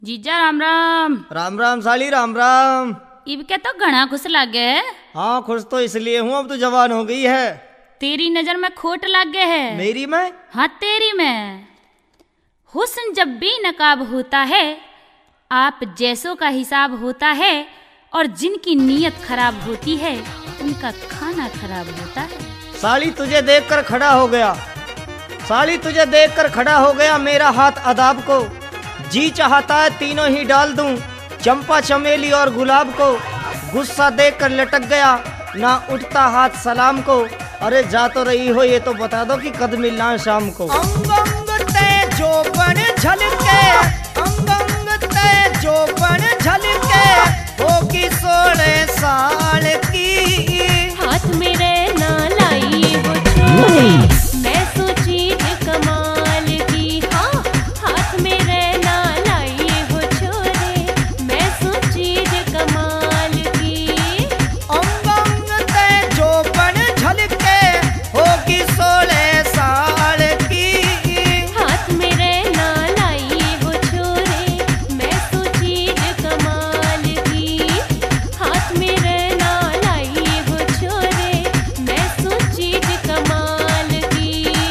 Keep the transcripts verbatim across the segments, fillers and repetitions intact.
जीजा राम राम। राम राम साली राम राम। इब क्या तो घना खुश लागे है। हाँ खुश तो इसलिए हूँ, अब तो जवान हो गई है। तेरी नजर में खोट लागे है। मेरी में? हाँ तेरी में। हुस्न जब भी नकाब होता है, आप जैसों का हिसाब होता है, और जिनकी नीयत खराब होती है उनका खाना खराब होता है। साली तुझे देखकर खड़ा हो गया, साली तुझे देखकर खड़ा हो गया मेरा हाथ अदाब को। जी चाहता है तीनों ही डाल दूं, चंपा चमेली और गुलाब को। गुस्सा देखकर लटक गया, ना उठता हाथ सलाम को। अरे जा तो रही हो ये तो बता दो कि कद मिलना शाम को। अंग अंग ते जोबन झलके, अंग अंग ते जोबन झलके, होगी सोलह साल की। हाथ मेरे ना लाई वो छोरे, मैं सोची है कमाल की। हाँ हाथ मेरे ना लाई वो छोरे, मैं सोची है कमाल की। अंग अंग ते जोबन झलके, होगी सोलह साल की। हाथ मेरे ना लाई वो छोरे, मैं सोची है कमाल की। हाथ मेरे ना लाई वो छोरे, मैं सोची है कमाल की।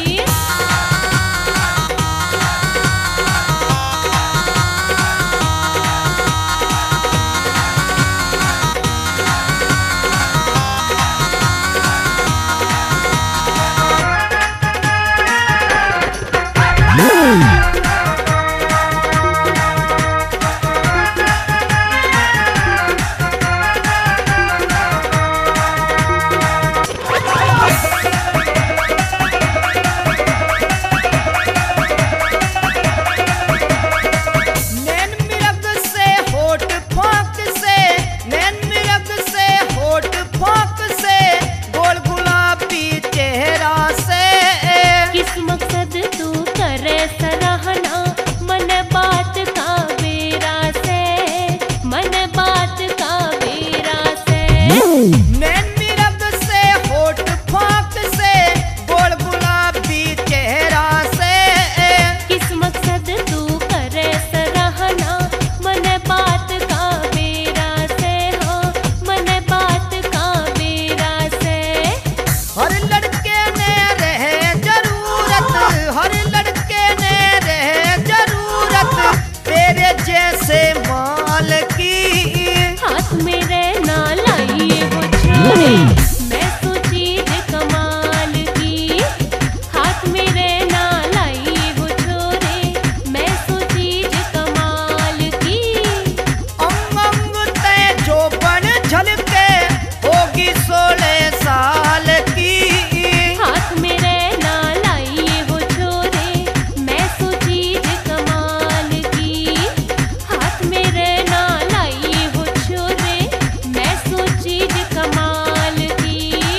नैन मिरग से होठ फाँक से, नैन मिरग से होठ फाँक से, गोल गुलाबी चेहरा से। किस मकसद तू करे सराहना, मन बात का बेरा से, मन बात का बेरा से। नैन मिरग से होठ फाँक से, गोल गुलाबी चेहरा से। किस मकसद तू करे सराहना, मन बात का बेरा से। हो मन बात का बेरा से। हर लड़के ने रहे जरूरत, हर लड़के ने रहे जरूरत, तेरे जैसे माल की। हाथ मेरे ना लाई वो छोरे, मैं सोची है कमाल की। हाथ मेरे ना लाई वो छोरे, मैं सोची है कमाल की। अंग अंग ते जोबन झलके, होगी सोलह साल की। हाथ मेरे ना लाई वो छोरे, मैं सोची है कमाल की। हाथ मेरे ना लाई वो छोरे, मैं सोची है कमाल की।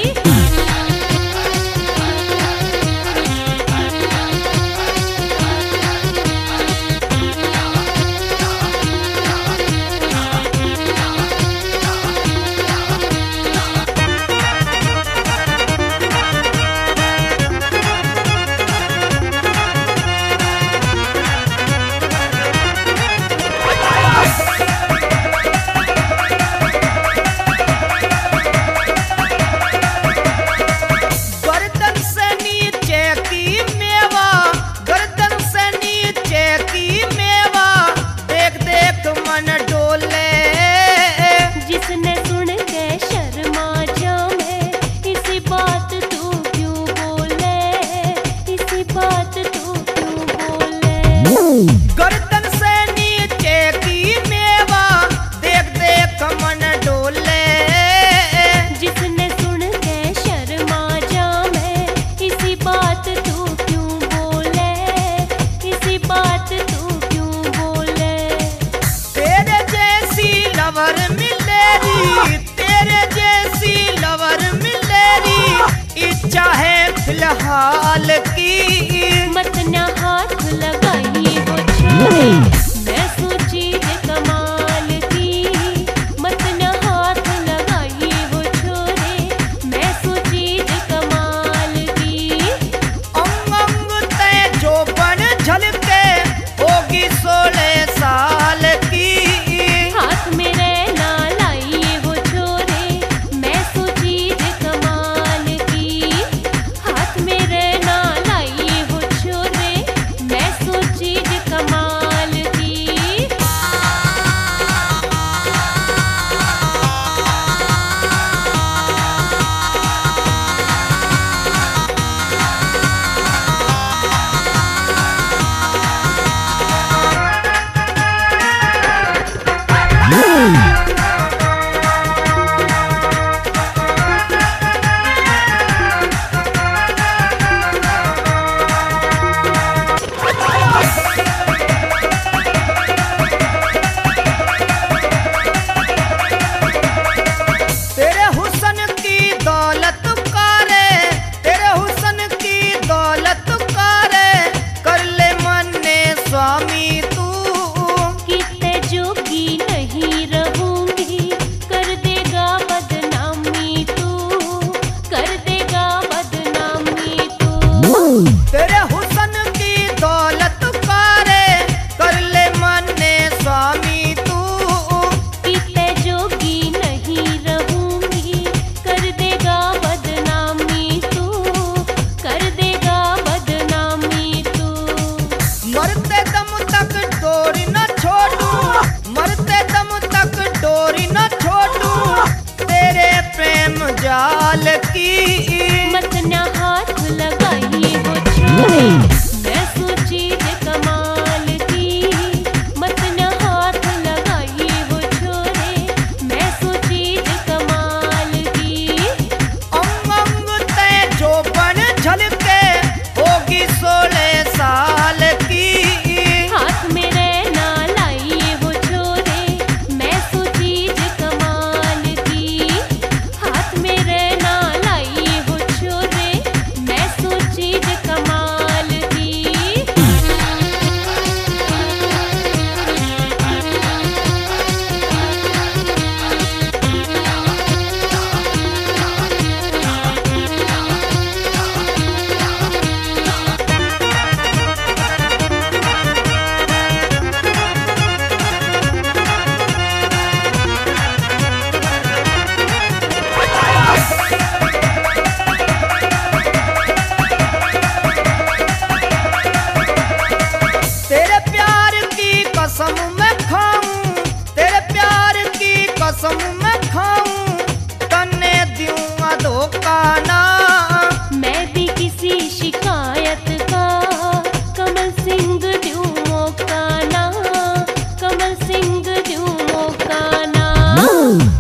गर्दन से नीचे की मेवा, गर्दन से नीचे की मेवा, देख देख मन डोले। जिसने सुन के शर्मा जाए, इसी बात तू क्यों बोले, इसी बात तू क्यों बोले। गर्दन से नीचे की मेवा, देख देख मन डोले। जिसने सुन के शर्मा जाए, इसी बात तू क्यों बोले, इसी बात तू क्यों बोले। तेरे जैसी लवर मिलेगी, तेरे जैसी लवर मिलेगी, इच्छा है फिलहाल की। मत ना हाथ लगाई वो छोरे, मैं सोची है कमाल की। मत ना हाथ लगाई वो छोरे, मैं सोची है कमाल की। अंग अंग ते जोबन झलके, होगी सोलह साल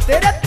तेरे